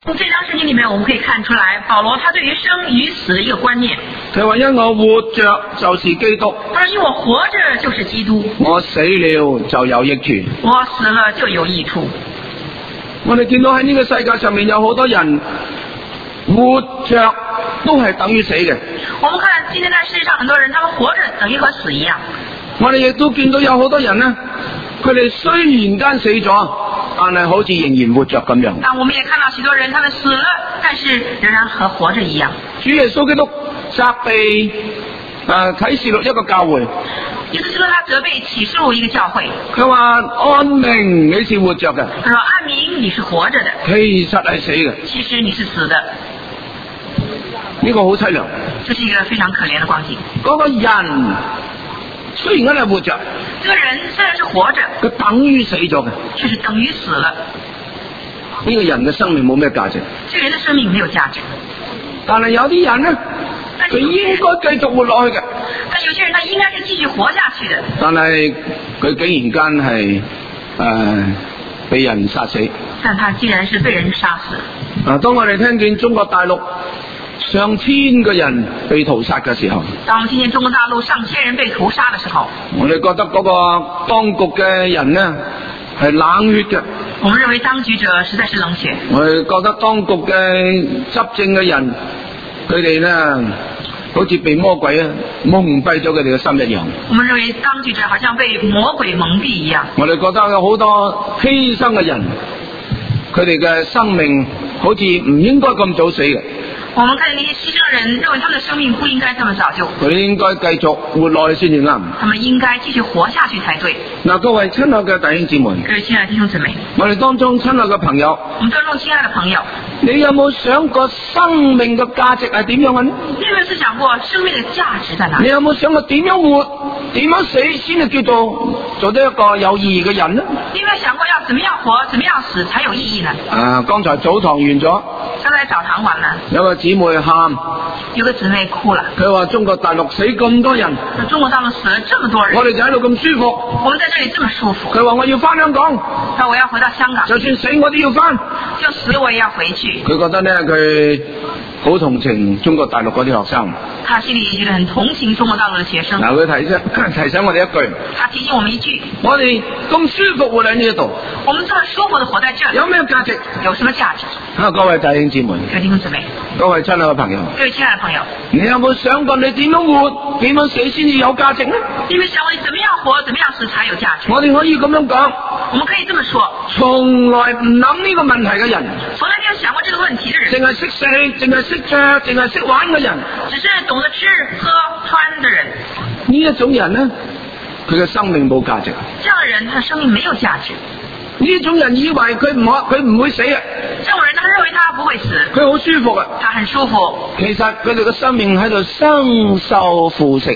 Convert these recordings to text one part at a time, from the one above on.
从这章圣经里面，我们可以看出来，保罗他对于生与死的一个观念。 佢話因我活着就是基督， 他說因我活着就是基督， 我死了就有益處。 我死了就有益處。 我哋見到喺呢個世界上面有好多人活着都係等於死嘅。 我們看今天在世界上很多人，他們活着等於和死一樣。 我哋亦都見到有好多人呢，佢哋雖然間死咗，但係好似仍然活着咁樣。 但我們也看到許多人，他們死了，但是仍然和活着一樣。 主耶穌基督責備啟示錄一個教會， 耶穌基督他責備啟示錄一個教會， 佢話按名你是活着嘅， 他說按名你是活着的， 其實係死嘅， 其實你是死的。 呢個好凄涼。 這是一個非常可憐的光景。 嗰個人雖然係活着， 這個人雖然是活着， 佢等於死咗嘅， 卻是等於死了。 呢個人嘅生命冇咩價值。 這個人的生命沒有價值。 但係有啲人呢，佢應該繼續活落去嘅。 但有些人他應該是繼續活下去的。但係佢竟然間係被人殺死。 但他竟然是被人殺死。 當我哋聽見中國大陸上千個人被屠殺嘅時候， 當我們聽見中國大陸上千人被屠殺的時候， 我哋覺得嗰個當局嘅人呢係冷血嘅。 我們認為當局者實在是冷血。 我哋覺得當局嘅執政嘅人，佢哋呢好似被魔鬼蒙蔽咗佢哋嘅心一樣。 我們認為當局者好像被魔鬼蒙蔽一樣。我哋覺得有好多犧牲嘅人，佢哋嘅生命好似唔應該咁早死嘅。 我們看見那些犧牲人，認為他們的生命不應該這麼早就。 佢應該繼續活落去先至啱。 他們應該繼續活下去才對。 嗱，各位親愛嘅弟兄姊妹， 各位親愛的弟兄姊妹， 我哋當中親愛嘅朋友， 我們當中親愛的朋友， 你有冇想過生命嘅價值係點樣嘅呢？ 你有冇思想過生命嘅價值在哪裡？ 你有冇想過點樣活、點樣死先至叫做得一個有意義嘅人呢？ 你有冇想過要怎麼樣活、怎麼樣死才有意義呢？ 剛才早堂完咗， 剛才早堂完了， 有個姊妹喊， 有個姊妹哭了。 佢話中國大陸死咁多人， 中國大陸死了這麼多人， 我哋就喺度咁舒服。 我們在這裡這麼舒服。 佢話我要翻香港， 佢話我要回到香港， 就算死我都要翻， 就死我也要回去。 佢覺得呢，佢好同情中國大陸嗰啲學生。 他心裡覺得很同情中國大陸的學生。 嗱，佢提醒我哋一句， 他提醒我們一句， 我哋咁舒服活喺呢度， 我們這麼舒服的活在這裡， 有咩價值？ 有什麼價值？ 各位弟兄姊妹， 各位弟兄姊妹， 各位親愛嘅朋友， 各位親愛的朋友， 你有冇想過你點樣活、點樣死先至有價值呢？ 你們想過你怎麼樣活、怎麼樣死才有價值？ 我哋可以咁樣講， 我們可以這麼說， 從來唔諗呢個問題嘅人， 從來沒有想過這個問題的人， 淨係識食、淨係識着、淨係識玩嘅人， 只是懂得吃喝穿的人， 呢一種人呢，佢嘅生命冇價值。 這樣的人，他的生命沒有價值。 呢種人以為佢唔會死啊！ 這種人他認為他不會死， 佢好舒服啊！ 他很舒服。 其實佢哋嘅生命喺度生鏽腐蝕，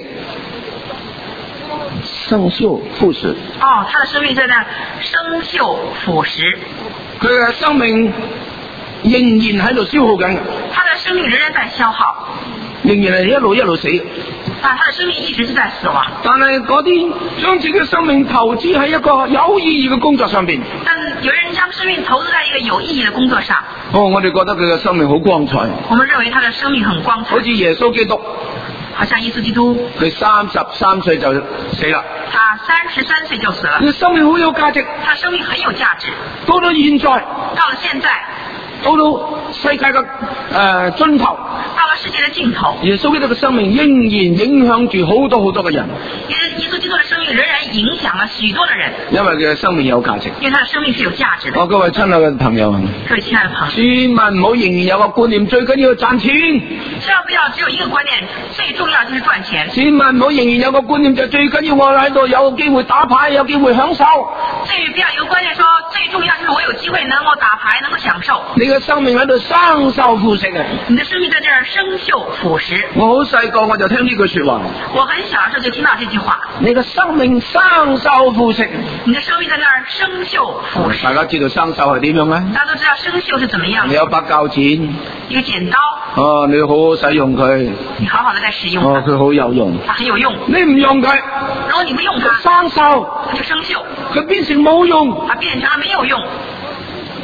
生鏽腐蝕。 哦，他的生命在那生鏽腐蝕。 佢嘅生命仍然喺度消耗緊。 他的生命仍然在消耗， 仍然係一路死。 他的生命一直是在死亡。 但係嗰啲將自己嘅生命投資喺一個有意義嘅工作上邊。 但有人將生命投資在一個有意義嘅工作上。 我哋覺得佢嘅生命好光彩。 我們認為他的生命很光彩。 好似耶穌基督。 好像耶穌基督。 佢33歲就死啦。 他33歲就死了。 佢生命好有價值。 他生命很有價值。 到到現在。 到了現在。 到世界嘅盡頭， 到了世界的盡頭， 耶穌基督嘅生命仍然影響住好多好多嘅人。 耶穌基督嘅生命仍然影響了許多的人， 因為佢嘅生命有價值。 因為他的生命是有價值的。 各位親愛嘅朋友， 各位親愛的朋友， 千萬唔好仍然有個觀念，最緊要賺錢。 千萬不要只有一個觀念，最重要就是賺錢。 千萬唔好仍然有個觀念，就最緊要我喺度有機會打牌，有機會享受。 最不要有個觀念說，最重要就是我有機會能夠打牌，能夠享受。 你嘅生命喺度生鏽腐蝕啊！ 你的生命在這兒生鏽腐蝕。 我好細個我就聽呢句說話。 我很小的時候就聽到這句話。 你嘅生命生鏽腐蝕。 你的生命在那兒生鏽腐蝕。 大家知道生鏽係點樣咧？ 大家都知道生鏽是怎麼樣。 你有把鉸剪， 一個剪刀。 你好好使用佢。 你好好的在使用。 佢好有用。 它很有用。 你唔用佢， 如果你不用它， 生鏽， 它就生鏽。 佢變成冇用， 它變成了沒有用。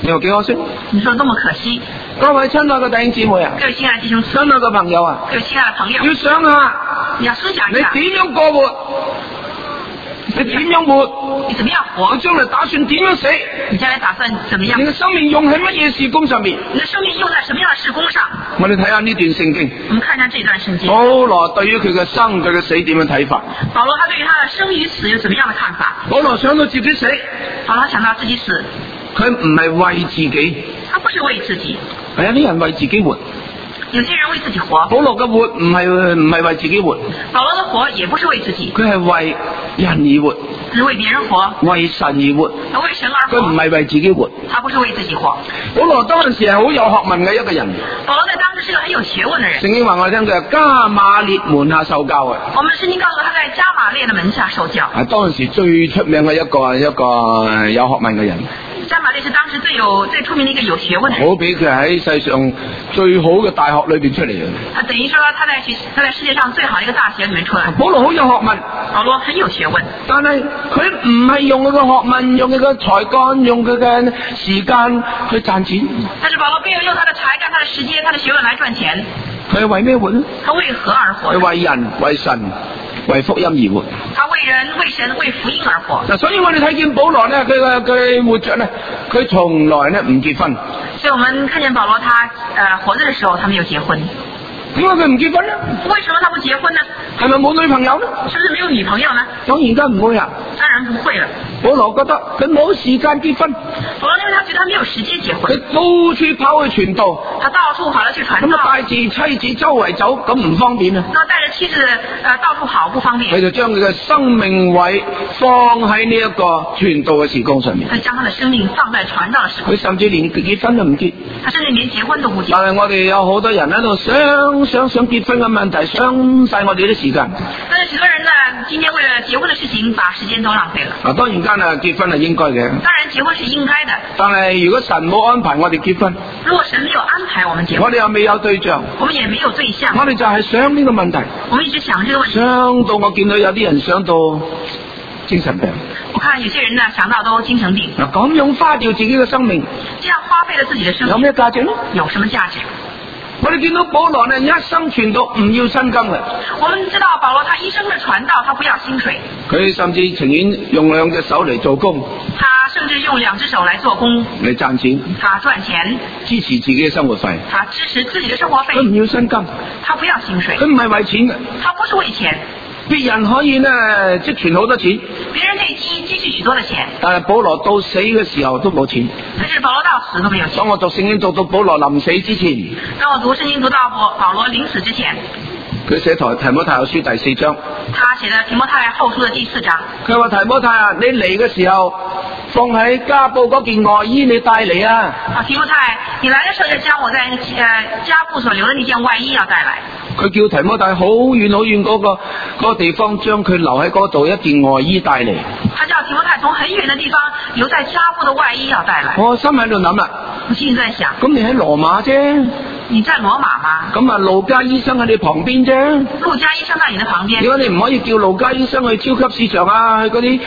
你話幾可惜？ 你說多麼可惜。 各位親愛嘅弟兄姊妹啊， 各位親愛的弟兄姊妹， 親愛嘅朋友啊， 各位親愛的朋友， 要想下， 你要思想一你下， 點樣過活？你點樣活？ 你怎麼樣活？ 你將來打算點樣死？ 你將來打算怎麼樣？ 你嘅生命用喺乜嘢事工上面？ 你的生命用在什麼樣的事工上？ 我哋睇下呢段聖經。 我們看一下這段聖經。 保羅對於佢嘅生佢嘅死點樣睇法？ 保羅他對於他的生與死有怎麼樣的看法？ 保羅想到自己死， 保羅想到自己死， 佢唔係為自己， 他不是為自己。 係有啲人為自己活。 有些人為自己活。 保羅嘅活唔係為自己活。 保羅的活也不是為自己， 佢係為人而活， 是為別人活， 為神而活。 為神而活。 佢唔係為自己活。 他不是為自己活。 保羅當陣時係好有學問嘅一個人。 保羅在當時是個很有學問的人。 聖經話我哋聽佢係加馬列門下受教嘅。 我們聖經告訴他在加馬列的門下受教。 係當陣時最出名嘅一個有學問嘅人。 加馬列是當時最出名的一個有學問的人。 好比佢喺世上最好嘅大學裏邊出嚟嘅。 他等於說他在世界上最好的一個大學裏面出來。 保羅好有學問。 保羅很有學問。 但係佢唔係用佢嘅學問，用佢嘅才幹，用佢嘅時間去賺錢。 但是保羅並沒有用他的才幹、他的時間、他的學問來賺錢。 佢係為咩活呢？ 他為何而活？ 佢為人、為神、為福音而活。 他為人、為神、為福音而活。 嗱，所以我哋睇見保羅咧，佢活着咧，佢從來咧唔結婚。 所以我們看見保羅他活着的時候，他沒有結婚。 點解佢唔結婚呢？ 為什麼他不結婚呢？ 係咪冇女朋友呢？ 是不是沒有女朋友呢？ 當然唔會啊。 當然不會了。 保羅覺得佢冇時間結婚。 保羅因為他覺得他沒有時間結婚。 佢到處跑去傳道。 他到處跑了去傳道。 咁啊帶住妻子周圍走，咁唔方便啊。 那帶着妻子到處跑不方便。 佢就將佢嘅生命位放喺呢一個傳道嘅事工上面。 他將他的生命放在傳道嘅事工。 佢甚至連結婚都唔結。 他甚至連結婚都不結。 但係我哋有好多人喺度想結婚嘅問題，想晒我哋啲時間。 但是許多人呢，今天為了結婚的事情，把時間都浪費了。 當然間結婚係應該嘅。 當然結婚是應該的。但係如果神冇安排我哋結婚， 如果神沒有安排我們結婚， 我哋又未有對象， 我們也沒有對象， 我哋就係想呢個問題。 我們一直想這個問題。 想到我見到有啲人想到精神病。 我看有些人呢，想到都精神病。 嗱，咁樣花掉自己嘅生命， 這樣花費了自己的生命， 有咩價值呢？ 有什麼價值？ 我哋見到保羅呢，一生傳道唔要薪金嘅。 我們知道保羅他一生的傳道，他不要薪水。 佢甚至情願用兩隻手嚟做工。 他甚至用兩隻手來做工嚟賺錢。 他賺錢， 支持自己嘅生活費。 他支持自己的生活費。 佢唔要薪金， 他不要薪水。 佢唔係為錢嘅。 他不是為錢。 別人可以呢積存好多錢， 別人可以積蓄許多的錢， 但係保羅到死嘅時候都冇錢。 但是保羅到死都沒有錢。 當我讀聖經讀到保羅臨死之前， 當我讀聖經讀到保羅臨死之前， 佢寫提摩太後書第4章， 他寫的提摩太後書的第4章。 佢話提摩太啊，你嚟嘅時候放喺家布嗰件外衣你帶嚟啊。 提摩太，你來的時候就將我在家布所留的那件外衣要帶來。 佢叫提摩太好遠好遠嗰個地方，將佢留喺嗰度一件外衣帶嚟。 他叫提摩太從很遠的地方留在家布的外衣要帶來。 我心喺度諗啦， 我心裡在想， 咁你喺羅馬啫， 你在羅馬嗎？ 咁啊路加醫生喺你旁邊啫。 路加醫生在你的旁邊。 如果你唔可以叫路加醫生去超級市場啊，去嗰啲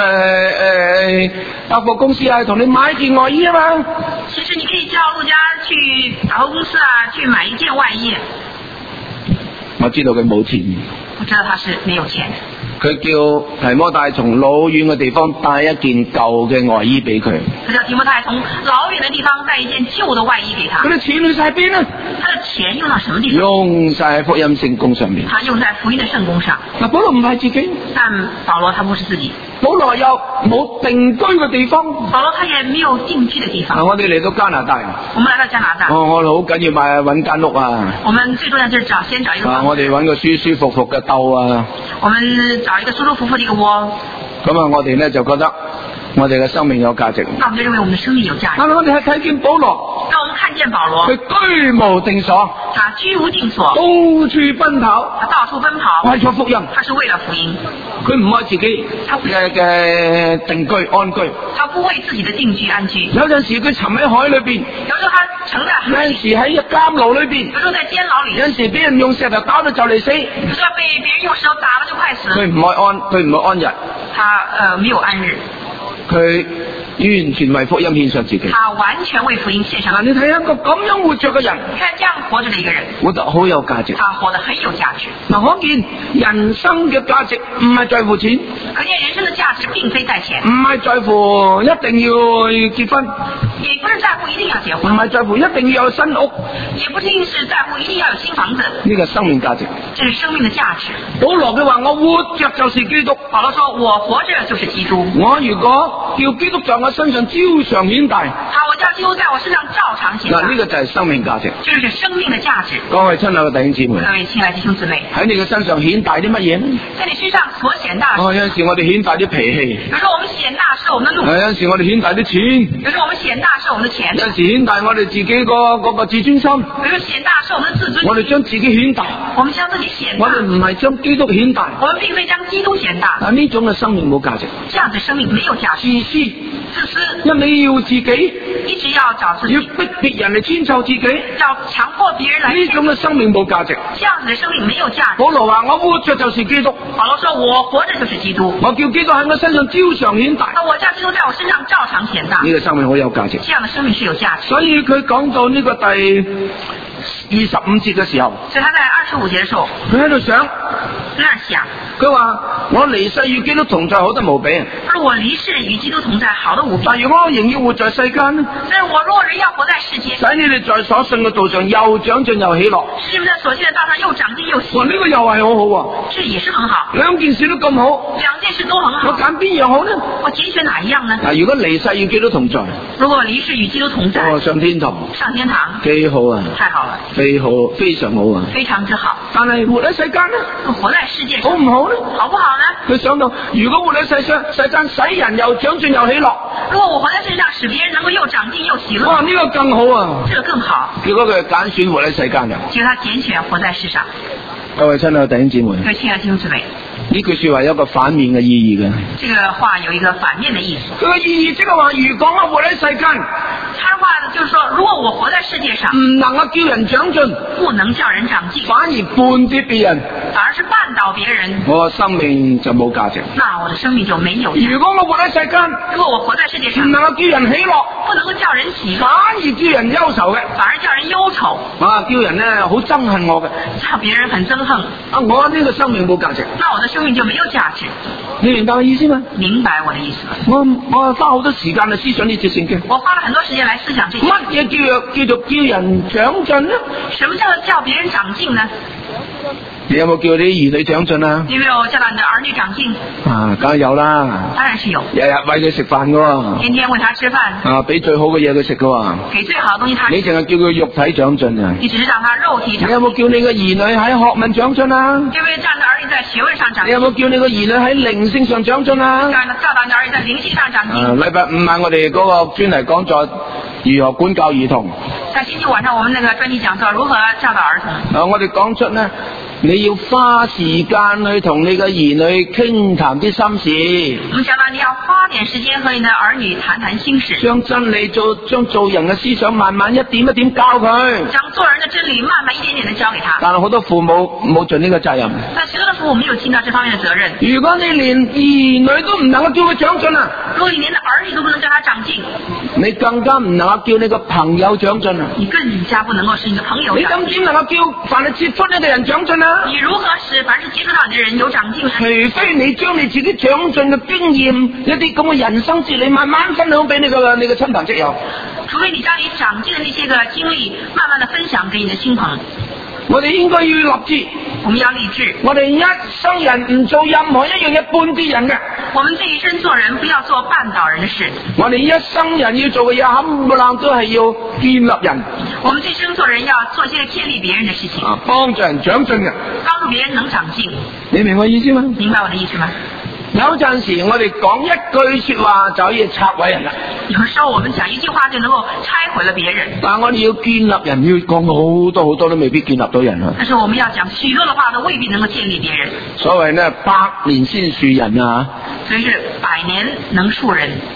百貨公司啊，同你買件外衣啊嘛。 其實你可以叫路加去百貨公司啊，去買一件外衣。 我知道佢冇錢， 我知道他是沒有錢。 佢叫提摩太從老遠嘅地方帶一件舊嘅外衣俾佢。 他叫提摩太從老遠嘅地方帶一件舊嘅外衣給他。 佢啲錢去晒邊啊？ 他的錢用到什麼地方？ 用晒喺福音聖工上面。 他用在福音的聖工上。 嗱，保羅唔係自己， 但保羅他不是自己。 保羅又冇定居嘅地方。 保羅他也沒有定居的地方。 我哋嚟到加拿大。 我們來到加拿大。 我好緊要揾間屋啊。 我們最重要就是先找一個房子。 我哋揾個舒舒服服嘅竇啊。 我們找一個舒舒服服的一個窩。 咁啊，我哋咧就覺得我哋嘅生命有價值。 那我們就認為我們的生命有價值。 但係我哋係睇見保羅。 當我們看見保羅， 佢居無定所。 他居無定所。 到處奔跑。 他到處奔跑。 為咗福音。 他是為了福音。 佢唔愛自己嘅定居安居。 他不為自己的定居安居。 有陣時佢沉喺海裏邊。 有時候他沉在海裏。 有陣時喺監牢裏邊。 有時候在監牢裏。 有陣時俾人用石頭打到就嚟死。 有時候被別人用石頭打了就快死。 佢唔愛安逸。 他沒有安日。 佢完全為福音獻上自己。 他完全為福音獻上。 你睇一個咁樣活着嘅人， 看這樣活着的一個人， 活得好有價值。 他活得很有價值。 可見人生嘅價值唔係在乎錢， 可見人生的價值並非在錢， 唔係在乎一定要結婚， 也不是在乎一定要結唔婚， 係在乎一定要有新屋， 也不一定是在乎一定要有新房子。 呢個生命價值。 這是生命的價值。 保羅佢話：我活着就是基督。 保羅說：我活着就是基督。 我如果叫基督在我身上照常顯大， 我叫基督在我身上照常顯大。 呢個就係生命價值。 這就是生命的價值。 各位親愛嘅弟兄姊妹， 各位親愛的弟兄姊妹， 喺你嘅身上顯大啲乜嘢？ 在你身上所顯大。 有陣時我哋顯大啲脾氣。 有時候我們顯大是我們的怒。 有陣時我哋顯大啲錢。 有時候我們顯大是我們的錢。 有陣時顯大我哋自己嗰個自尊心。 有時候顯大是我們的自尊。 我哋將自己顯大。 我們將自己顯大。 我哋唔係將基督顯大。 我們並非將基督顯大。 呢種嘅生命冇價值。 這樣的生命沒有價值。自私。 一味要自己。 一直要找自己。 要逼別人嚟遷就自己。 要強迫別人來。 呢種嘅生命冇價值。 這樣子的生命沒有價值。 保羅話：我活着就是基督。 保羅說：我活着就是基督。 我叫基督喺我身上照常顯大。 我叫基督在我身上照常顯大。 呢個生命好有價值。 這樣的生命是有價值。 所以佢講到呢個第25節嘅時候， 所以他在25節嘅時候， 佢喺度想，佢話我離世與基督同在，好得無比。 而我離世與基督同在，好得無比。 但如果我仍要活在世間呢？ 但是我如果人要活在世界， 使你哋在所信嘅道上又長進又喜樂。 使你們在所信嘅道上又長進又喜樂。 呢個又係好好啊！ 這也是很好。 兩件事都咁好， 兩件事都很好。 我揀邊樣好呢？ 我揀選哪一樣呢？ 如果離世與基督同在， 如果離世與基督同在， 上天堂， 上天堂， 幾好啊！ 太好了， 非常好啊！ 非常之好。 但係活喺世間呢？ 活在世界上好唔好呢？ 好不好呢？ 佢想到，如果活喺世間，使人又長進又喜樂。 如果我活在世上，使別人能夠又長進又喜樂。 哇，呢個更好啊！ 這個更好。 結果佢揀選活喺世間嘅。 結果他揀選活在世上。 各位親愛弟兄姊妹， 各位親愛弟兄姊妹， 呢句說話有一個反面嘅意義嘅。 這個話有一個反面的意思。 佢嘅意義即係話，如果我活喺世間， 他話就是說，如果我活在世界上， 唔能夠叫人長進， 不能叫人長進， 反而絆跌別人， 反而是絆倒別人， 我生命就冇價值。 那我的生命就沒有價值。 如果我活喺世間， 如果我活在世界上， 唔能夠叫人喜樂， 不能夠叫人喜樂， 反而叫人憂愁嘅， 反而叫人憂愁， 叫人咧好憎恨我嘅， 叫別人很憎恨。 我呢個生命冇價值， 那我的生命就沒有價值。 你明白我意思嗎？ 明白我的意思。 我花好多時間去思想呢節聖經。 我花了很多時間來思想這些。 乜嘢叫做叫人長進呢？ 什麼叫做叫別人長進呢？ 你有冇叫你兒女長進啊？ 你有沒有叫到你的兒女長進？ 梗係有啦。 當然是有。 日日餵佢食飯噶。 天天餵他吃飯。 俾最好嘅嘢佢食噶。 給最好的東西他吃。 你淨係叫佢肉體長進啊？ 你只是讓他肉體長進。 你有冇叫你嘅兒女喺學問長進啊？ 有沒有叫你的兒女在學問上長進？ 你有冇叫你嘅兒女喺靈性上長進啊？ 教導你的兒女在靈性上長進。 禮拜五晚我哋嗰個專題講座如何管教兒童。 在星期晚上我們那個專題講座如何教導兒童。 我哋講出呢，你要花時間去同你嘅兒女傾談啲心事。 我們講到你要花點時間和你的兒女談談心事。 將真理將做人嘅思想慢慢一點一點教佢。 將做人的真理慢慢一點點的教給他。 但係好多父母冇盡呢個責任。 但許多的父母沒有盡到這方面的責任。 如果你連兒女都唔能夠叫佢長進啊， 如果你連兒女都不能叫他長進， 你更加唔能夠叫你個朋友長進啊！ 你更加不能夠使你的朋友長進。 你咁點能夠叫凡係接觸你嘅人長進啊？ 你如何使凡是接觸到你的人有長進？ 除非你將你自己長進嘅經驗，一啲咁嘅人生哲理，慢慢分享俾你嘅親朋戚友。 除非你將你長進的那些個經歷，慢慢的分享給你的親朋。 我哋應該要立志， 我們要立志， 我哋一生人唔做任何一樣嘢絆跌人嘅。 我們這一生做人不要做絆倒人的事。 我哋一生人要做嘅嘢冚唪唥都係要建立人。 我們這一生做人要做些建立別人的事情， 幫助人長進嘅， 幫助別人能長進。 你明我意思嗎？ 明白我的意思嗎？ 有陣時我哋講一句說話就可以拆毀人啦。 有時候我們講一句話就能夠拆毀了別人。 但係我哋要建立人，要講好多好多都未必建立到人啊。 但是我們要講許多的話都未必能夠建立別人。 所謂呢，百年先樹人啊。 所以是百年能樹人。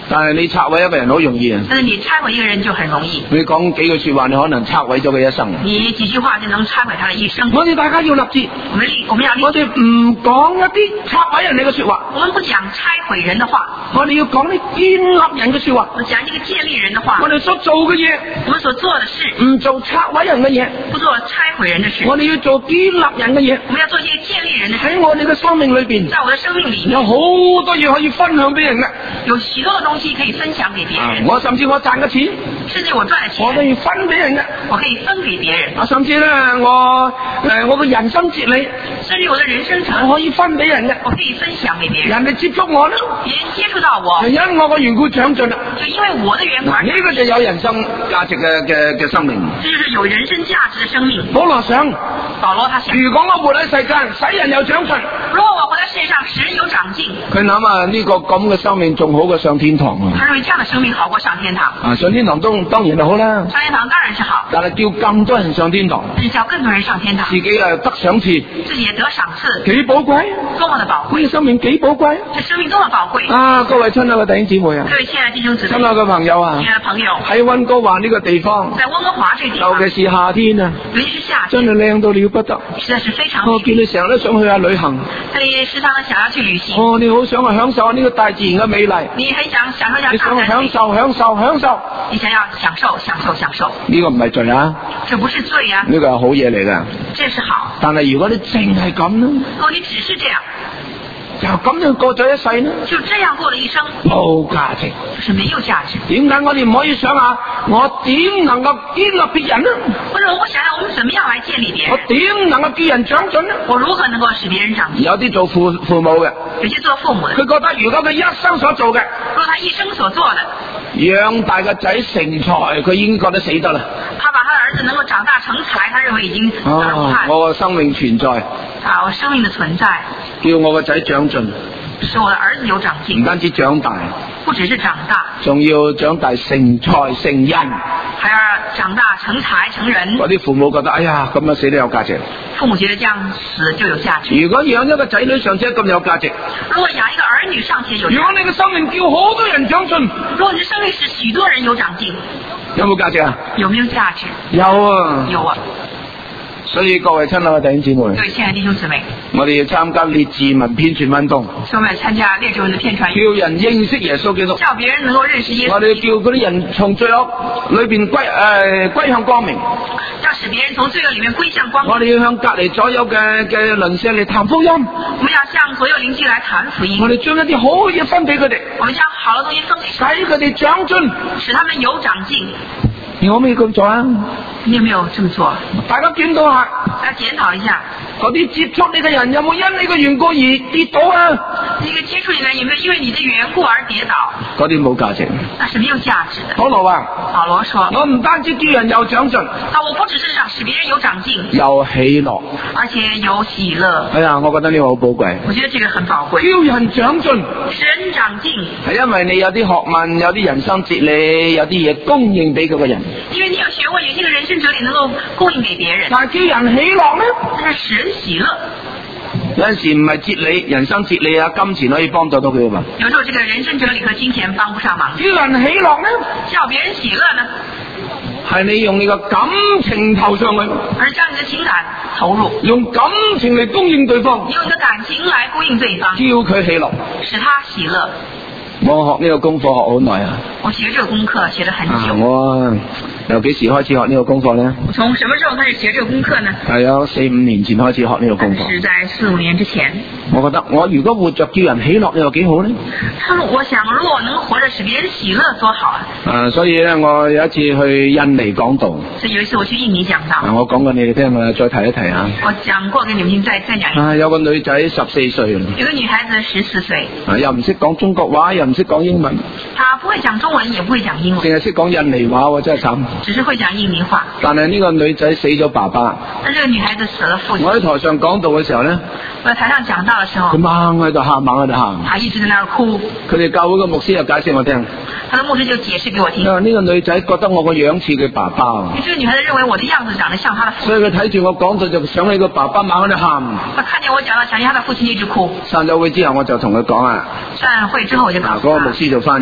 但係你拆毀一個人好容易啊！ 但是你拆毀一個人就很容易。 你講幾句說話，你可能拆毀咗佢一生。 你幾句話就能拆毀他的一生。 我哋大家要立志， 我們要立志。 我哋唔講一啲拆毀人哋嘅說話。 我們不講拆毀人的話。 我哋要講啲建立人嘅說話。 我講一個建立人的話。 我哋所做嘅嘢， 我們所做的事， 唔做拆毀人嘅嘢， 不做拆毀人的事。 我哋要做建立人嘅嘢。 我們要做一些建立人的事。 喺我哋嘅生命裏邊， 在我的生命裏面有好多嘢可以分享俾人嘅。 有許多嘅東西可以分享給別人。 我甚至我賺嘅錢， 甚至我賺嘅錢， 我可以分俾人嘅。 我可以分給別人。 甚至咧，我嘅人生哲理， 甚至我的人生哲理， 我可以分俾人嘅。我可以分享給別人。 人哋接觸我咧， 別人接觸到我， 係因我嘅緣故長進啦。 就因為我的緣故。 呢個就有人生價值嘅生命。 這就是有人生價值的生命。 保羅想， 他想， 如果我活喺世間，使人有長進。 如果我活在世界上，使人有長進。 佢諗啊，呢個咁嘅生命仲好過上天堂啊！ 他認為這樣的生命好過上天堂。 上天堂當然就好啦。 上天堂當然是好。 但係叫咁多人上天堂， 是叫更多人上天堂， 自己得賞賜， 自己也得賞賜， 幾寶貴， 多麼的寶貴， 呢個生命幾寶貴， 這生命多麼寶貴。 各位親愛嘅弟兄姊妹啊， 各位親愛的弟兄姊妹， 親愛嘅朋友啊， 親愛的朋友， 喺溫哥華呢個地方， 在溫哥華這個地方， 尤其是夏天啊， 尤其是夏天， 真係靚到了不得， 實在是非常。 我見你成日都想去下旅行， 你時常想要去旅行。 你好想去享受呢個大自然嘅美麗， 你很想享受一下大自然。 你想享受， 你想要享受。 呢個唔係罪啊， 這不是罪啊， 呢個係好嘢嚟㗎。 這是好。 但係如果你淨係咁呢？ 如果你只是這樣， 就咁樣過咗一世呢？ 就這樣過了一生， 冇價值， 就是沒有價值。 點解我哋唔可以想下，我點能夠建立別人呢？ 或者我想想，我們怎麼樣來建立別人？ 我點能夠叫人長進呢？ 我如何能夠使別人長進？ 有啲做父母嘅， 有些做父母的， 佢覺得如果佢一生所做嘅， 如果他一生所做的， 養大個仔成才，佢已經覺得死得啦。 他把他的兒子能夠長大成才，他認為已經我個生命存在， 我生命的存在， 叫我個仔長進， 使我的兒子有長進， 唔單止長大， 不只是長大， 仲要長大成才成人， 還要長大成才成人。 嗰啲父母覺得，哎呀，咁樣死都有價值。 父母覺得這樣死就有價值。 如果養一個仔女尚且咁有價值， 如果養一個兒女尚且有價值， 如果你嘅生命叫好多人長進， 如果你的生命使許多人有長進， 有冇價值啊？ 有沒有價值？ 有啊， 有啊。 所以各位親愛嘅弟兄姊妹， 各位親愛的弟兄姊妹， 我哋要參加列治文編傳運動， 所以我們參加列治文的編傳， 叫人認識耶穌基督， 叫別人能夠認識耶穌。 我哋叫嗰啲人從罪惡裏邊歸向光明， 要使別人從罪惡裏面歸向光明。 我哋要向隔籬左右嘅鄰舍嚟談福音， 我們要向左右鄰居來談福音。 我哋將一啲好嘅嘢分俾佢哋， 我們將好的東西分給他們， 使佢哋長進， 使他們有長進。 你可唔可以咁做啊？ 你有沒有這麼做？ 大家檢討下， 大家檢討一下， 嗰啲接觸你嘅人有冇因你嘅緣故而跌倒啊？ 那個接觸你的人有沒有因為你的緣故而跌倒？ 嗰啲冇價值， 那是沒有價值的。 保羅話， 保羅說， 我唔單止叫人有長進， 我不只是想使別人有長進， 有喜樂， 而且有喜樂。 哎呀，我覺得呢個好寶貴。 我覺得這個很寶貴。 叫人長進， 使人長進， 係因為你有啲學問，有啲人生哲理，有啲嘢供應俾嗰個人。 因為你有學問，有些個人生哲理能夠供應給別人。 但係叫人喜樂呢？ 但是使人喜樂。 有陣時唔係哲理、人生哲理啊，金錢可以幫助到佢嘛。 有時候這個人生哲理和金錢幫不上忙。 叫人喜樂呢？ 叫別人喜樂呢？ 係你用你個感情投上去， 而將你的情感投入， 用感情嚟供應對方， 用你的感情來供應對方， 叫佢喜樂， 使他喜樂。 我學呢個功課學好耐啊！ 我學這個功課學得很久。 我由幾時開始學呢個功課呢？ 我從什麼時候開始學這個功課呢？ 係有4-5年前開始學呢個功課。 是在4-5年之前。 我覺得我如果活着叫人喜樂，你又幾好呢？ 我想如果我能活着使別人喜樂，多好啊！ 所以咧，我有一次去印尼講道。 所以有一次我去印尼講道。 我講過你哋聽，我再提一提啊。 我講過給你們聽，再講一次。 有個女仔14歲。 有個女孩子14歲。 又唔識講中國話，又唔識講英文。 她不會講中文，也不會講英文。 淨係識講印尼話喎，真係慘。 只是會講印尼話。 但係呢個女仔死咗爸爸。 但這個女孩子死了父親。 我喺台上講道嘅時候呢， 我在台上講道嘅時候， 佢猛喺度喊，猛喺度喊。 她一直在那兒哭。 佢哋教會嘅牧師又解釋我聽。 他的牧師就解釋給我聽。 呢個女仔覺得我個樣似佢爸爸。 這個女孩子認為我的樣子長得像她的父親。 所以佢睇住我講道就想起個爸爸，猛喺度喊。 他看見我講到想起他的父親，一直哭。 散咗會之後我就同佢講啊。 散會之後我就講。 嗰個牧師做翻譯啊。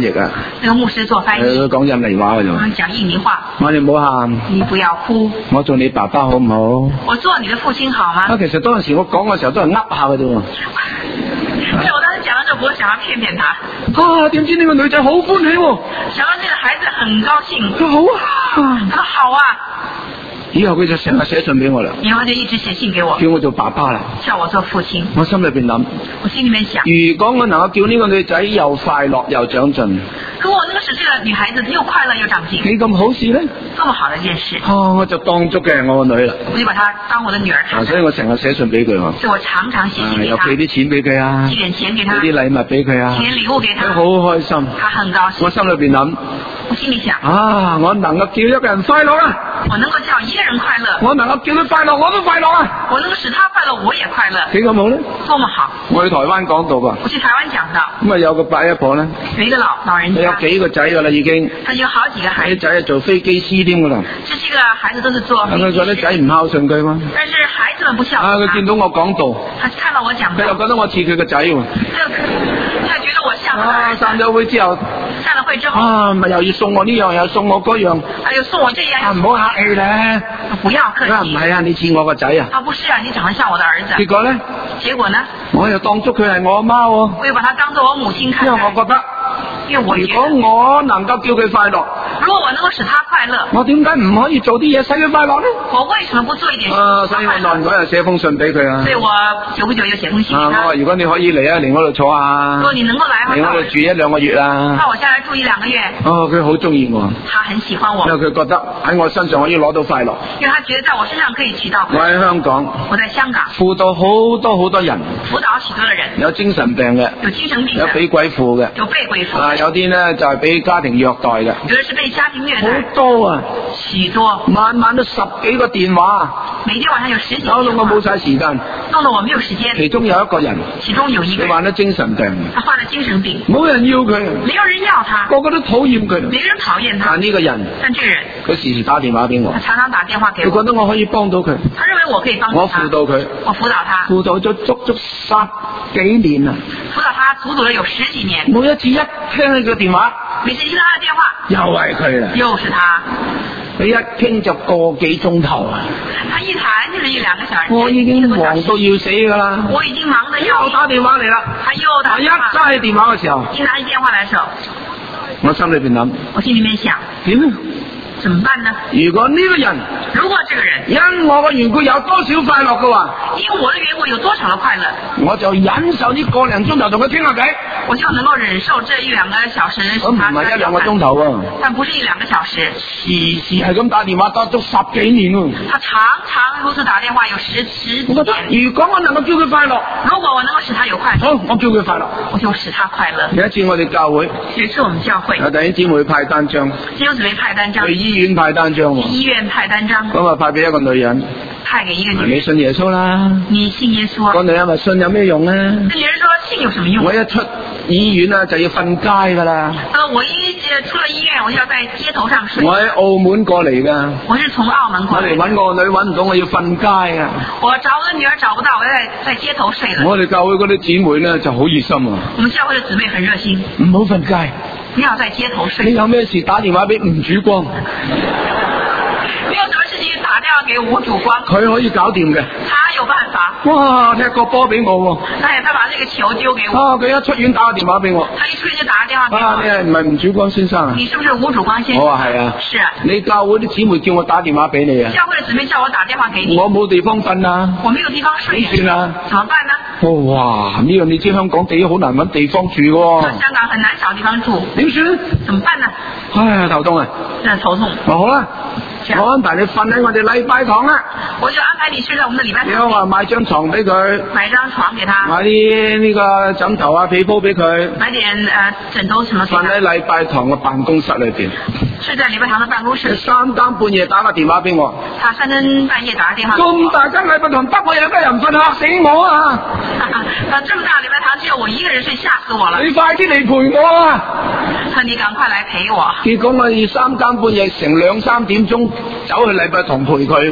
那个牧師做翻譯， 講印尼話嘅啫。 講印尼話。 我哋唔好喊， 你不要哭， 我做你爸爸好唔好？ 我做你的父親好嗎？ 其實當時我講嘅時候都係噏下嘅啫喎。 是我當時講嘅時候，我想要騙騙他。 點知呢個女仔好歡喜喎？ 想到這個孩子很高興。 佢好啊， 他說好啊。 以後佢就成日寫信俾我啦。 以後就一直寫信給我， 叫我做爸爸啦， 叫我做父親。 我心裏邊諗， 我心裏面想， 如果我能夠叫呢個女仔又快樂又長進， 如果我能夠使這個女孩子又快樂又長進， 幾咁好事呢？ 這麼好的一件事， 我就當足嘅我個女啦。 我就把她當我的女兒看。 所以我成日寫信俾佢。 所以我常常寫信給她， 又寄啲錢俾佢啊， 寄點錢給她， 寄啲禮物俾佢啊， 寄禮物給她， 佢好開心， 她很高興。 我心裏邊諗， 我心裏想， 我能夠叫一個人快樂啊， 我能夠叫一個人快樂， 我能夠叫佢快樂，我都快樂啊， 我能夠使他快樂，我也快樂， 幾咁好呢？ 多麼好！ 我去台灣講道㗎， 我去台灣講道， 咁啊有個伯一婆咧， 有一個老人家， 有幾個仔㗎啦已經， 他有好幾個孩子， 啲仔係做飛機師添㗎啦， 這幾個孩子都是做飛機師， 佢覺得仔唔孝順佢嘛， 但是孩子們不孝順佢見到我講道， 他看到我講道， 佢又覺得我似佢個仔喎， 他覺得我像他兒子， 散咗會之後， 散了會之後， 咪又要送我呢樣，又送我嗰樣， 又送我這樣， 唔好客氣咧， 不要客氣， 唔係啊，你似我個仔啊， 不是啊，你長得像我的兒子， 結果呢？ 結果呢？ 我又當足佢係我阿媽喎， 我又把他當做我母親看待， 因為我覺得，如果我能夠叫佢快樂， 如果我能夠使他快樂， 我點解唔可以做啲嘢使佢快樂呢？ 我為什麼不做一點事？ 所以我耐唔耐又寫封信俾佢啊。 所以我久不久又寫封信給他。 我話如果你可以嚟我度坐下， 如果你能夠來， 嚟我度住1-2個月啊。 那我下來住1-2個月。 佢好中意我。 他很喜歡我。 因為佢覺得喺我身上可以攞到快樂。 因為他覺得在我身上可以取到快樂。 我喺香港。 我在香港。 輔導好多人。 輔導許多的人。 有精神病嘅。 有精神病。有俾鬼附嘅。 有被鬼附。有啲呢就係俾家庭虐待嘅。 有的是被家庭虐待。 好多啊。 許多。 晚晚都10幾個電話。 每天晚上有10幾個電話。 搞到我冇晒時間。 弄得我沒有時間。 其中有一個人。佢患咗精神病。 他患了精神病。 冇人要佢。 沒有人要他。 個個都討厭佢。 沒人討厭他。 但呢個人。佢時時打電話俾我。 他常常打電話給我。 佢覺得我可以幫到佢。 他認為我可以幫到他。 我輔導佢。 我輔導他。 輔導咗足10幾年啊。 輔導他足足了有10幾年。 每一次一聽佢個電話。 每次一聽他的電話。 又係佢啦。 又是他。 佢一傾就個幾鐘頭啊！ 他一談就是1-2個小時。 我已經忙到要死㗎啦！ 我已經忙得要。 又打電話嚟啦！ 他又打電話。 一揸起電話嘅時候， 一拿起電話來的時候， 我心裏邊諗， 我心裏面想， 點呢？ 怎麼辦呢？ 如果呢個人， 如果這個人因我嘅緣故有多少快樂嘅話， 因我的緣故有多少的快樂， 我就忍受呢個零鐘頭同佢傾下偈， 我就能夠忍受這1-2個小時。 咁唔係1-2個鐘頭喎， 但不是1-2個小時， 時時係咁打電話打足10幾年喎。 他常常如此打電話有10幾年。 我覺得如果我能夠叫佢快樂， 如果我能夠使他有快樂， 好，我叫佢快樂， 我就使他快樂。 有一次我哋教會， 有一次我們教會， 有弟兄姊妹派單張， 弟兄姊妹派單張， 去醫院派單張。 醫院派單張， 咁啊派俾一個女人， 派給一個女人。 你信耶穌啦， 你信耶穌。 個女人話信有咩用咧？ 那女人說信有什麼用？ 我一出醫院啊就要瞓街噶啦。 我一出了醫院，我就要在街頭上睡。 我喺澳門過嚟噶。 我是從澳門過嚟。 我嚟搵我個女搵唔到，我要瞓街啊。 我找我的女兒找不到，我在街頭睡了。 我哋教會嗰啲姊妹咧就好熱心啊。 我們教會的姊妹很熱心。 唔好瞓街。 你要在街頭睡。 你有咩事打電話俾吳主光。 你有什麼事情打電話給吳主光？ 佢可以搞掂嘅。 他有辦法。 哇！踢個波俾我喎。 他把這個球丟給我。 佢一出院打個電話俾我。 他一出院就打個電話給我。 你係唔係吳主光先生啊？ 你是不是吳主光先生？ 我話係啊。 是啊。 你教會啲姊妹叫我打電話俾你啊？ 教會的姊妹叫我打電話給你。 我冇地方瞓啊。 我沒有地方睡。 點算啊？ 怎麼辦呢？ 哇！呢個你知香港地好難搵地方住喎。 香港很難找地方住。 點算？ 怎麼辦呢？ 唉，頭痛啊！ 真係頭痛。 好啦。我安排你瞓喺我哋禮拜堂啦。我就安排你睡在我們的禮拜堂。你話買張床俾佢。買張床給他。買啲呢個枕頭啊被鋪俾佢。買點枕頭什麼。瞓喺禮拜堂嘅辦公室裏邊。睡在禮拜堂嘅辦公室。3更半夜打個電話俾我。他3更半夜打個電話。咁大間禮拜堂得我一個人瞓，嚇死我啊！這麼大禮拜堂只有我一個人睡，嚇死我了。你快啲嚟陪我啊！你趕快來陪我。結果我要3更半夜成2-3點鐘走去禮拜堂陪佢喎。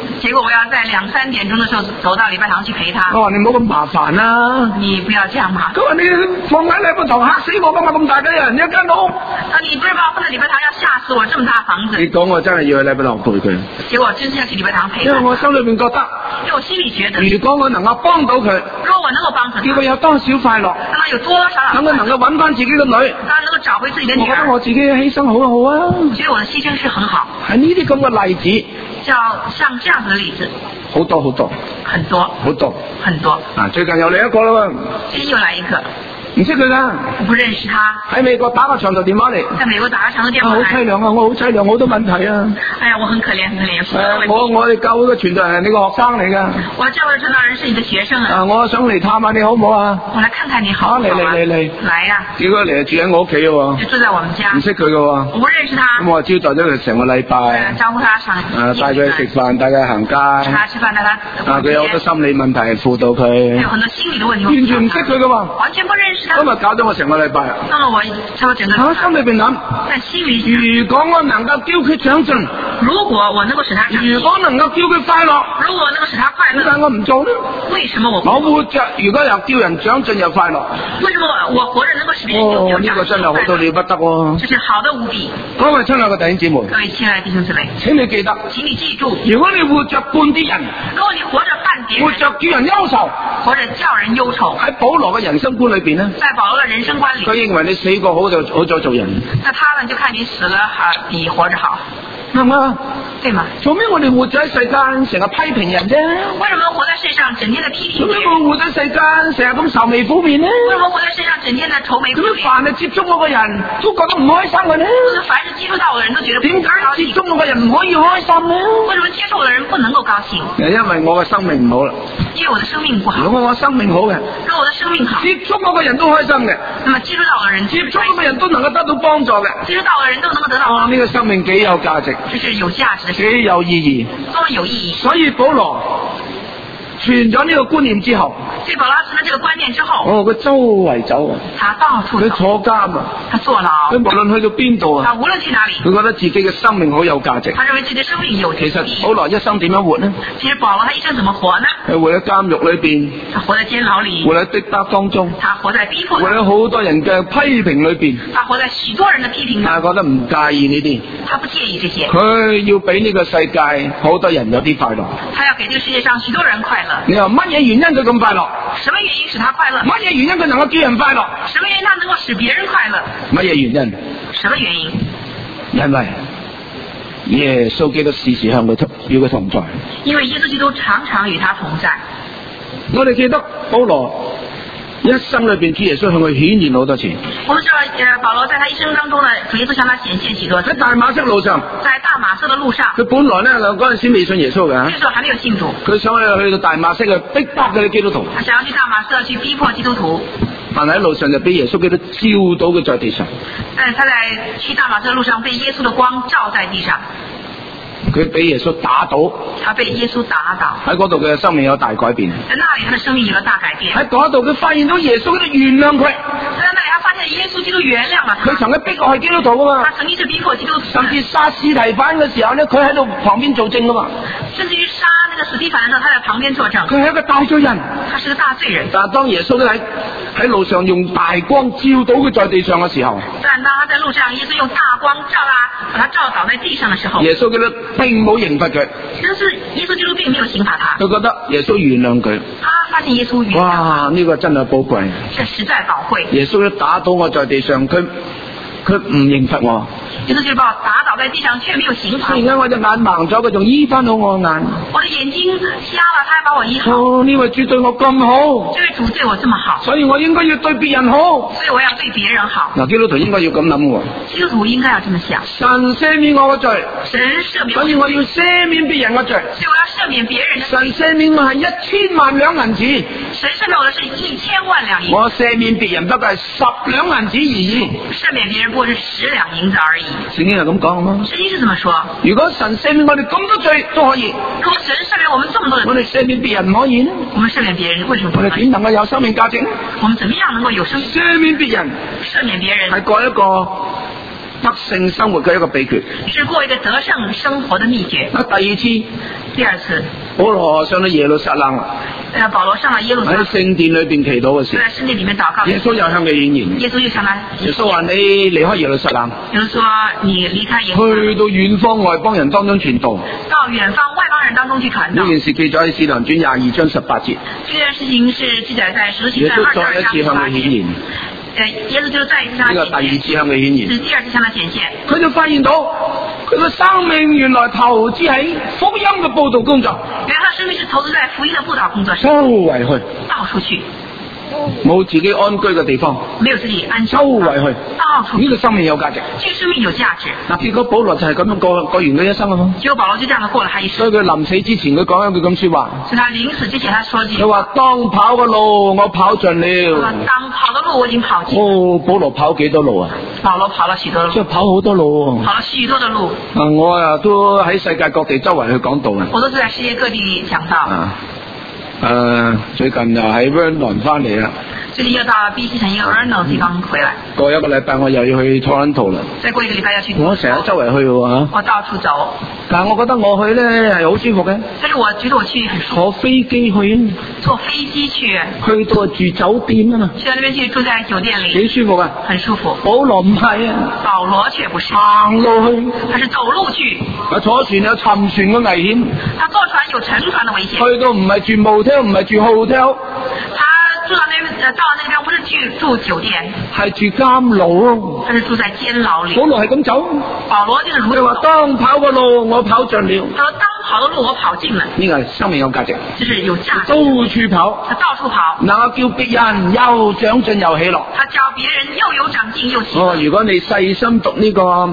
結果我要在2、3點鐘的時候走到禮拜堂去陪他。 我話你唔好咁麻煩啦， 你不要這樣嘛。 佢話你放喺禮拜堂嚇死我㗎嘛，咁大嘅人一間屋。 你不是把我放在禮拜堂要嚇死我，這麼大房子。 你講我真係要去禮拜堂陪佢。 結果我真是要去禮拜堂陪他。 因為我心裏面覺得， 因為我心裡覺得， 如果我能夠幫到佢， 如果我能夠幫助他， 叫佢有多少快樂， 讓他有多少快樂， 等佢能夠揾翻自己嘅女， 讓他能夠找回自己的女兒。 我覺得我自己嘅犧牲好好啊。 我覺得我的犧牲是很好。 係呢啲咁嘅例子， 像這樣子的例子， 好多好多， 很多好多很多。 啊，最近又嚟一個啦喎， 最近又來一個。 唔識佢噶， 我不認識他。 喺美國打個長途電話嚟， 在美國打個長途電話嚟。 好淒涼啊！我好淒涼，好多問題啊。 哎呀，我很可憐，很可憐。 我哋教會嘅傳道人係你個學生嚟噶。 我教會傳道人是你的學生啊。 我想嚟探下你好唔好啊？ 我來看看你好唔好啊？嚟。來呀！ 結果嚟住喺我屋企嘅喎。 就住在我們家。 唔識佢嘅喎。 我不認識他。 咁我招待咗佢成個禮拜。 招呼他上。 帶佢去食飯，帶佢行街。 帶他吃飯，帶他。 佢有好多心理問題，輔導佢。 有很多心理的問題。 完全唔識佢嘅喎。 完全不認識他。 今日搞咗我成個禮拜。 那我差不多整個。 我心裏邊諗。 在心裏。 如果我能夠叫佢長進。 如果我能夠使他長進。 如果能夠叫佢快樂。 如果能夠使他快樂。 點解我唔做呢？ 為什麼我活着如果又叫人長進又快樂？ 為什麼我活着能夠使別人有長進？ 呢個真係好到了不得喎！ 這是好的無比。 各位親愛嘅弟兄姊妹， 各位親愛的弟兄姊妹， 請你記得， 請你記住， 如果你活着半啲人， 如果你活着半別人， 活着叫人憂愁， 活着叫人憂愁。 喺保羅嘅人生觀裏邊呢， 在保羅嘅人生觀裏， 佢認為你死過好咗做人。 那他呢就看你死了比活着好。 啱唔啱？ 對嘛？ 做咩我哋活在世間成日批評人啫？ 為什麼活在世上整天的批評？ 做咩我活在世間成日咁愁眉苦面呢？ 為什麼活在世上整天的愁眉苦面？ 咁凡係接觸我嘅人都覺得唔開心嘅呢？ 凡是接觸到我嘅人都覺得點解接觸我嘅人唔可以開心呢？ 為什麼接觸我嘅人不能夠高興？ 因為我嘅生命唔好啦。 因為我的生命不好。 如果我生命好嘅， 如果我的生命好， 接觸我嘅人都開心嘅。 那麼接觸到嘅人， 接觸我嘅人都能夠得到幫助嘅。 接觸到嘅人都能夠得到。 呢個生命幾有價值， 這是有價值的， 幾有意義， 多麼有意義。 所以保羅傳咗呢個觀念之後， 所以保羅傳咗這個觀念之後， 佢周圍走啊， 他到處走， 佢坐監啊， 他坐牢， 佢無論去到邊度啊， 他無論去哪裡， 佢覺得自己嘅生命好有價值。 他認為自己的生命有價值。 其實保羅一生點樣活呢？ 其實保羅他一生怎麼活呢？ 佢活喺監獄裏邊， 他活在監牢裡， 活喺逼迫當中， 他活在逼迫， 活喺好多人嘅批評裏邊， 他活在許多人的批評， 但係覺得唔介意呢啲， 他不介意這些， 佢要俾呢個世界好多人有啲快樂， 他要給這個世界上許多人快樂。 你話乜嘢原因佢咁快樂？ 什麼原因使他快樂？ 乜嘢原因佢能夠叫人快樂？ 什麼原因他能夠使別人快樂？ 乜嘢原因？ 什麼原因？ 因為耶穌基督時時向佢與佢同在。 因為耶穌基督常常與他同在。 我哋記得保羅一生裏邊，主耶穌向佢顯現好多次。 我們知道，保羅在他一生當中呢，主耶穌向他顯現許多次。 喺大馬色路上， 在大馬色的路上， 佢本來呢嗰陣時未信耶穌嘅， 那時候還沒有信主。 佢想去到大馬色去逼迫嗰啲基督徒。 他想要去大馬色去逼迫基督徒。 但係喺路上就俾耶穌基督照到佢在地上。 但他在去大馬色的路上被耶穌的光照在地上。 佢俾耶穌打倒， 他被耶穌打倒， 喺嗰度嘅生命有大改變。 在那裡他的生命有了大改變。 喺嗰度佢發現到耶穌基督原諒佢。 在那裡他發現耶穌基督原諒了他。 佢曾經逼過係基督徒噶嘛？ 他曾經是逼迫基督徒。 甚至殺司提反嘅時候咧，佢喺度旁邊做證噶嘛？ 甚至於殺那個司提反的時候，他在旁邊作證。 佢係一個大罪人。 他是個大罪人。 但係當耶穌都喺路上用大光照到佢在地上嘅時候， 但當他在路上，耶穌用大光照把他照倒在地上的時候， 耶穌基督並冇刑罰佢。 但是耶穌基督並沒有刑罰他。 佢覺得耶穌原諒佢。 他發現耶穌原諒。 哇！呢個真係寶貴。 這實在寶貴。 耶穌都打倒我在地上，佢唔刑罰我。 耶穌就把我打倒在地上，卻沒有刑罰。 而家我隻眼盲咗，佢仲醫翻好我眼。 我的眼睛瞎了，他還把我醫好。 哦，呢位主對我咁好。 這位主對我這麼好。 所以我應該要對別人好。 所以我要對別人好。 嗱，基督徒應該要咁諗喎。 基督徒應該要這麼想。 神赦免我嘅罪。 神赦免我。 所以我要赦免別人嘅罪。 所以我要赦免別人的罪。 神赦免我係1000萬兩銀子。 神赦免我的是1000萬兩銀子。 我赦免別人不過係10兩銀子而已。 赦免別人不過是10兩銀子而已。 聖經係咁講嘛？ 聖經是這麼說。 如果神赦免我哋咁多罪都可以， 如果神赦免我們這麼多人， 我哋赦免別人唔可以呢？ 我們赦免別人為什麼不可以？ 我哋點能夠有生命價值呢？ 我們怎麼樣能夠有生命？ 赦免別人， 赦免別人係過一個得勝生活嘅一個秘訣， 是過一個得勝生活的秘訣。第二次， 保羅上到耶路撒冷。 保羅上了耶路撒冷， 喺聖殿裏邊祈禱嘅時候， 在聖殿裏面禱告， 耶穌又向佢顯現。 耶穌就向他， 耶穌話：你離開耶路撒冷， 耶穌說你離開耶路撒冷， 去到遠方外邦人當中傳道， 到遠方外邦人當中去傳道。 呢件事記載喺《使徒行傳》22章18節。 這件事情是記載在《使徒行傳》22章18節。 耶穌再一次向佢顯現。 耶穌就再一次向他顯現。 呢個第二次向佢顯現。 是第二次向他顯現。 佢就發現到佢個生命原來投資喺福音嘅佈道工作。 原來他生命是投資在福音的佈道工作上。 周圍去， 到處去。 冇自己安居嘅地方， 沒有自己安居， 周圍去， 到處。 呢個生命有價值， 這個生命有價值。 嗱，結果保羅就係咁樣過完佢一生啊嘛。 結果保羅就這樣過了他一生。 所以佢臨死之前佢講一句咁說話。 所以他臨死之前他說句。 佢話當跑嘅路我跑盡了。 當跑的路我已經跑盡。 哦，保羅跑幾多路啊？ 保羅跑了許多路。 即係跑好多路。 跑了許多的路。 我啊都喺世界各地周圍去講道啊。 我都是在世界各地講道。 最近又喺 Vernon 翻嚟啦。 最近又到 BC 城一個 Vernon 地方回來。 過一個禮拜我又要去 Toronto 啦。 再過一個禮拜要去。 我成日周圍去喎。 我到處走。 但係我覺得我去咧係好舒服嘅。 但是我覺得我去很舒服。 坐飛機去。 坐飛機去。 去到住酒店啊嘛。 去到那邊去住在酒店裏。 幾舒服啊。 很舒服。 保羅唔係啊。 保羅卻不是。 行路去。 他是走路去。 坐船有沉船嘅危險。 他坐船有沉船的危險。 去到唔係住 motel 唔係住 hotel。 他住到那邊不是住酒店， 係住監牢咯。 他是住在監牢裏。 保羅係咁走。 保羅就是如此。 佢話當跑嘅路我跑盡了。 他說當跑的路我跑盡了。呢個生命有價值。 就是有價值。 到處跑。 他到處跑。 能夠叫別人又長進又喜樂。 他叫別人又有長進又喜樂。 如果你細心讀呢個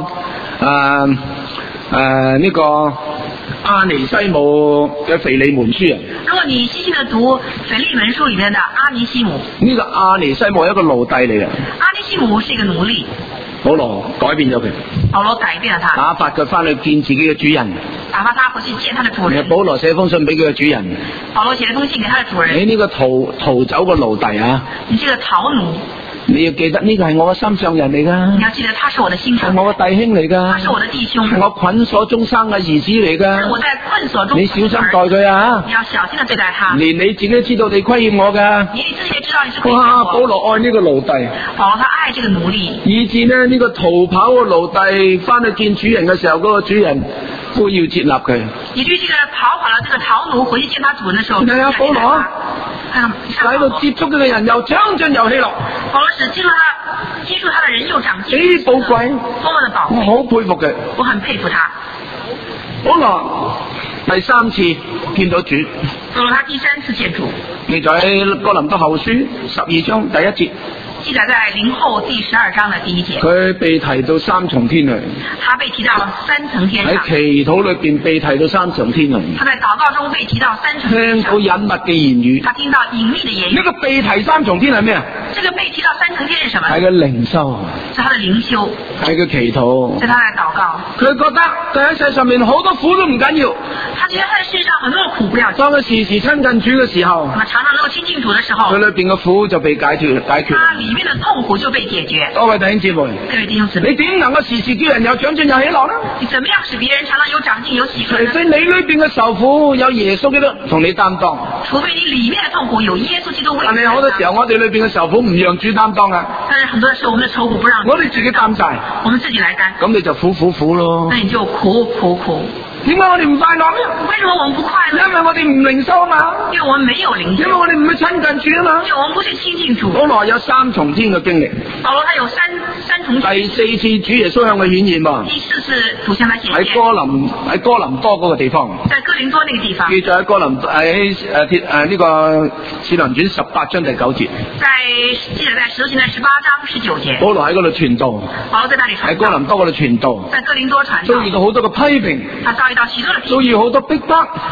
呢個阿尼西姆嘅腓利門書啊。 如果你細心地讀腓利門書裏面的阿尼西姆。 呢個阿尼西姆係一個奴隸嚟嘅。 阿尼西姆是一個奴隸。 保羅改變咗佢。 保羅改變了他。 打發佢翻去見自己嘅主人。 打發他回去見他的主人。 保羅寫封信俾佢嘅主人。 保羅寫了封信給他的主人。 你呢個逃走嘅奴隸啊。 你這個逃奴。 你要記得呢個係我嘅心上人嚟噶。 你要記得他是我的心上人。 係我嘅弟兄嚟噶。 他是我的弟兄。 係我捆鎖中生嘅兒子嚟噶。 是我在困鎖中。 你小心待佢啊！ 你要小心地對待他。 連你自己都知道你虧欠我噶。 你自己也知道你是虧欠我。 哇！保羅愛呢個奴隸。 保羅他愛這個奴隸。 以至呢個逃跑嘅奴隸翻去見主人嘅時候，嗰個主人都要接納佢。 以至這個跑了這個逃奴回去見他主人的時候。 係啊，保羅。喺度接觸佢嘅人又長進又喜樂。 保羅使接觸他的人又長進。 幾寶貴， 多麼的寶貴。 我好佩服佢。 我很佩服他。 保羅第三次見到主。 保羅他第三次見主。 記載喺哥林多後書12章第1節。 記載在林後第12章的第1節。 佢被提到三重天去。 他被提到三層天上。 喺祈禱裏邊被提到三層天去。 他在禱告中被提到三層天上。 聽到隱密嘅言語。 他聽到隱秘的言語。 呢個被提三重天係咩啊？ 這個被提到三層天是什麼？ 係佢靈修。 是他的靈修。 係佢祈禱。 是他在禱告。 佢覺得佢喺世上面好多苦都唔緊要。 他覺得他在世上很多苦不要緊。 當佢時時親近主嘅時候。 常常能夠親近主的時候。 佢裏邊嘅苦就被解決。 他裏面的痛苦就被解決。 各位弟兄姊妹。 各位弟兄姊妹。 你點能夠時時叫人有長進有喜樂呢？ 你怎麼樣使別人常常有長進有喜樂呢？ 除非你裏邊嘅受苦有耶穌基督同你擔當。 除非你裏面的痛苦有耶穌基督為你擔當。 但係好多時候我哋裏邊嘅受苦唔讓主擔當啊。 但是很多時候我們的愁苦不讓主。 我哋自己擔晒。 我們自己來擔。 咁你就苦咯。 那你就苦。 點解我哋唔快樂呢？ 為什麼我們不快樂？ 因為我哋唔靈修啊嘛。 因為我們沒有靈修。 因為我哋唔去親近主啊嘛。 因為我們不去親近主。 保羅有三重天嘅經歷。 保羅他有三重天。 第四次主耶穌向佢顯現喎。 第四次主向他顯現。 喺哥林多嗰個地方。 在哥林多那個地方。 記載喺哥林喺呢個使徒行傳18章第9節。 記載在使徒行傳18章19節。 保羅喺嗰度傳道。 保羅在那裏傳道。 喺哥林多嗰度傳道。 在哥林多傳道。 遭遇到好多嘅批評。 他遭遇到許多的批評。 遭遇好多逼迫。 他遭遇到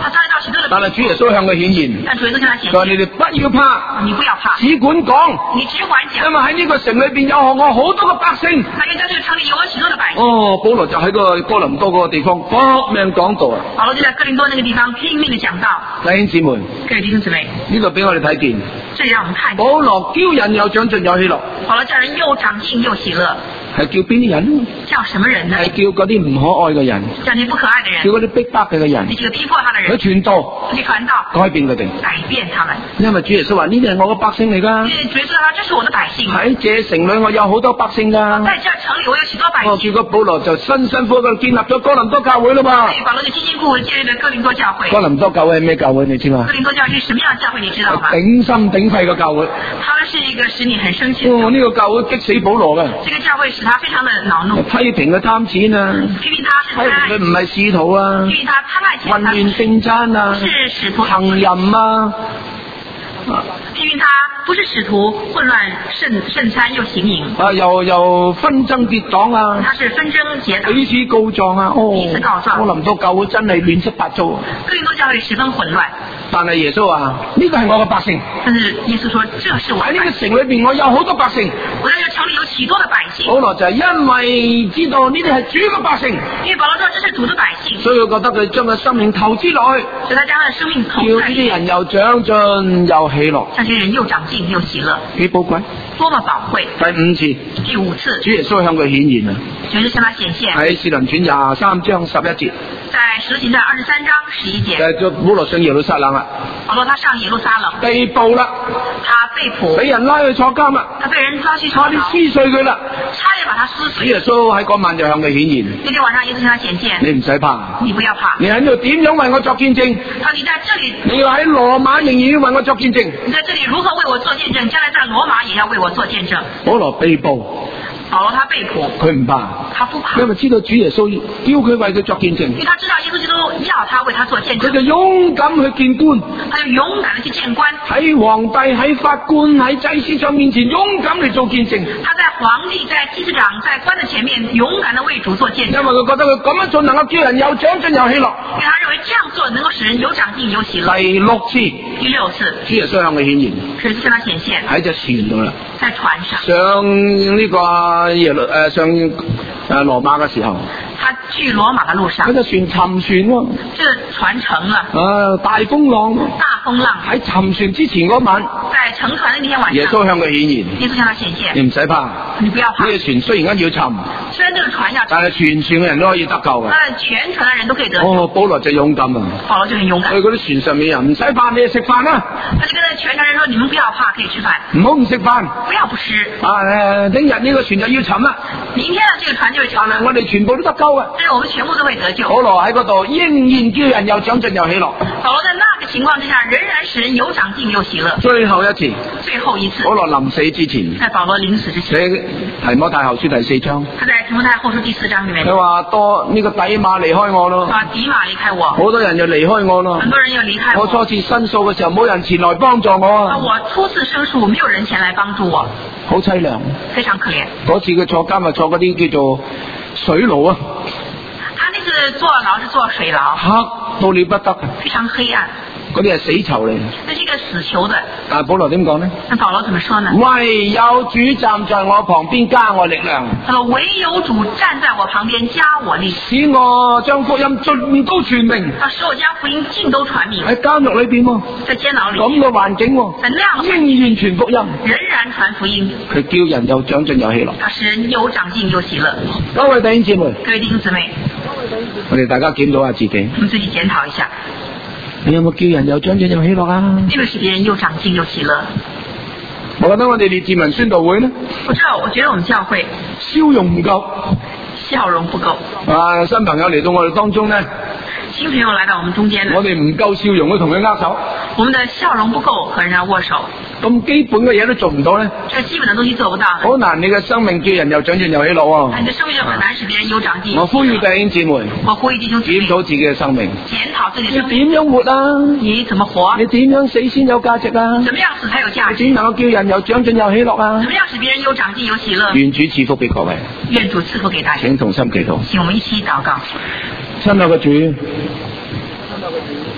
許多的， 但係主耶穌向佢顯現， 但主耶穌向他顯現，你哋不要怕， 你不要怕， 只管講， 你只管講， 因為喺呢個城裏邊有我好多個百姓， 因為在這個城裏有我許多的百姓。 保羅就喺個哥林多嗰個地方搏命講道啊！ 保羅就在哥林多那個地方拼命地講道。 弟兄姊妹， 各位弟兄姊妹， 呢度俾我哋睇見， 這裡讓我們看見， 保羅叫人又長進又喜樂。 保羅叫人又長進又喜樂。 係叫邊啲人？ 叫什麼人呢？ 係叫嗰啲唔可愛嘅人， 叫啲不可愛嘅人， 叫嗰啲逼迫佢嘅人， 你這個逼迫他的人， 佢傳道， 去傳道， 改變佢哋， 改變他們。 因為主耶穌話呢啲係我嘅百姓嚟㗎。 主耶穌話：這是我的百姓。 喺這城裏我有好多百姓㗎。 在這城裏我有許多百姓。 結果保羅就辛辛苦苦建立咗哥林多教會啦嘛。 對，保羅就辛辛苦苦建立咗哥林多教會。 哥林多教會係咩教會你知嘛？ 哥林多教會是什麼樣的教會你知道嗎？ 頂心頂肺嘅教會。 他們是一個使你很生氣。 呢個教會激死保羅嘅。 這個教會使他非常的惱怒。 批評佢貪錢啊。 批評他是貪。 佢唔係使徒啊。 批評他貪愛錢。 混亂聖餐啊。 是使徒。 行淫啊。 批評他不是使徒，混亂聖餐又行淫。 又紛爭結黨啊。 他是紛爭結黨。 彼此告狀啊。 彼此告狀。 哥林多教會真係亂七八糟。 哥林多教會十分混亂。 但係耶穌話呢個係我嘅百姓。但是耶穌說這是我的百姓。 喺呢個城裏邊我有好多百姓。 我在這個城裏有許多的百姓。 保羅就係因為知道呢啲係主嘅百姓。 因為保羅知道這是主的百姓。 所以佢覺得佢將佢生命投資落去。 所以他將他的生命投資。 叫呢啲人又長進又喜樂。 這些人又長進又喜樂。 幾寶貴？ 多麼寶貴！第五次。 主耶穌向佢顯現啊！ 主耶穌向他顯現。 喺使徒行傳23章11節。 在使徒行傳23章11節。 就保羅上耶路撒冷啦。 保羅他上耶路撒冷。 被捕啦。 他被捕。 俾人拉去坐監啦。 他被人抓去坐牢。 差啲撕碎佢啦。 差點把他撕碎。 主耶穌喺嗰晚就向佢顯現。 那天晚上耶穌向他顯現。 你唔使怕。 你不要怕。 你喺度點樣為我作見證？ 他你在這裡。 你要喺羅馬仍然要為我作見證。 你在這裡如何為我做見證？將來在羅馬也要為我做見證。 保羅被捕。 保羅他被捕， 佢唔怕， 他不怕， 因為知道主耶穌要佢為佢作見證， 因為他知道耶穌基督要他為他做見證， 佢就勇敢去見官， 他就勇敢地去見官， 喺皇帝、喺法官、喺祭司長面前勇敢地做見證。 他在皇帝、在祭司長、在官的前面勇敢地為主做見證， 因為佢覺得佢咁樣做能夠叫人有長進有喜樂， 因為他認為這樣做能夠使人有長進有喜樂。 第六次，主耶穌向佢顯現， 主耶穌向他顯現喺隻船度啦， 在船上， 上呢個上羅馬嘅時候， 他去羅馬嘅路上， 嗰隻船沉船喎， 這船沉了， 大風浪，喺沉船之前嗰晚， 在沉船的那天晚上， 耶穌向佢顯現， 耶穌向他顯現， 你唔使怕， 你不要怕， 呢個船雖然間要沉， 雖然這個船要沉， 但係全船嘅人都可以得救嘅， 但全船嘅人都可以得救。 保羅就勇敢啊， 保羅就很勇敢， 對嗰啲船上面人唔使怕，你哋食飯啦， 他就跟那全船人說：你們不要怕，可以吃飯， 唔好唔食飯， 不要不吃。 聽日呢個船就要沉啦， 明天呢這個船就會沉啦， 我哋全部都得救嘅， 但是我們全部都會得救。 保羅喺嗰度仍然叫人有長進有喜樂。 保羅在那個情況之下，仍然使人有長進有喜樂。 最後一次，保羅臨死之前， 在保羅臨死之前， 提摩太後書第4章， 他在提摩太後書第4章裏面， 佢話多呢個底馬離開我咯， 底馬離開我， 好多人就離開我咯， 很多人要離開我。 我初次申訴嘅時候，冇人前來幫助我啊， 我初次申訴，沒有人前來幫助我， 好淒涼， 非常可憐。 嗰次佢坐監啊，坐嗰啲叫做水牢啊， 他那次坐牢是坐水牢， 黑到了不得， 非常黑暗。 嗰啲係死囚嚟， 那是一個死囚的。 但係保羅點講呢？ 那保羅怎麼說呢？ 唯有主站在我旁邊加我力量。 他說唯有主站在我旁邊加我力量， 使我將福音盡都傳明。 使我將福音盡都傳明。 喺監獄裏邊喎， 在監牢裏咁嘅環境喎， 在那樣的仍然傳福音， 仍然傳福音。 佢叫人有長進有喜樂， 他使人有長進有喜樂。 各位弟兄姊妹， 各位弟兄姊妹， 我哋大家檢討下自己， 我們自己檢討一下。 你有冇叫人有長進有喜樂啊？ 你有冇使別人又長進又喜樂？ 我覺得我哋列治文宣道會呢， 我覺得我們教會笑容唔夠， 笑容不夠。 新朋友嚟到我哋當中呢， 新朋友來到我們中間呢， 我哋唔夠笑容去同佢握手， 我們的笑容不夠和人家握手， 咁基本嘅嘢都做唔到呢， 這基本的東西做不到， 好難。你嘅生命叫人有長進有喜樂喎， 你的生命就很難使別人有長進。 我呼籲弟兄姊妹， 我呼籲弟兄姊妹檢討自己嘅生命， 檢討自己的生命， 你點樣活啊？ 你怎麼活？ 你點樣死先有價值啊？ 怎麼樣死才有價值？ 點能夠叫人有長進有喜樂啊？ 怎麼樣使別人有長進有喜樂？ 願主賜福俾各位， 願主賜福給大家。 請同心祈禱， 請我們一起禱告。 親愛嘅主，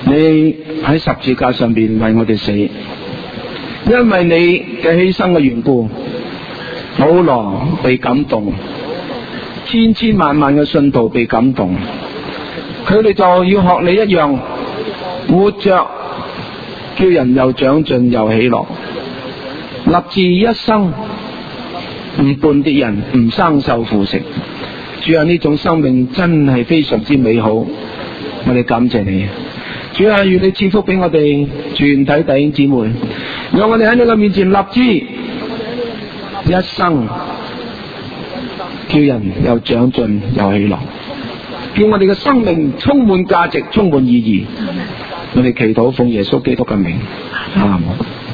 你喺十字架上邊為我哋死，因為你嘅犧牲嘅緣故，保羅被感動，千千萬萬嘅信徒被感動，佢哋就要學你一樣，活着叫人又長進又喜樂，立志一生唔絆跌人，唔生受腐蝕。主啊，呢種生命真係非常之美好，我哋感謝你。主啊，願你賜福俾我哋全體弟兄姊妹，讓我哋喺你嘅面前立志一生叫人又長進又喜樂，叫我哋嘅生命充滿價值，充滿意義。我哋祈禱奉耶穌基督嘅名，阿門。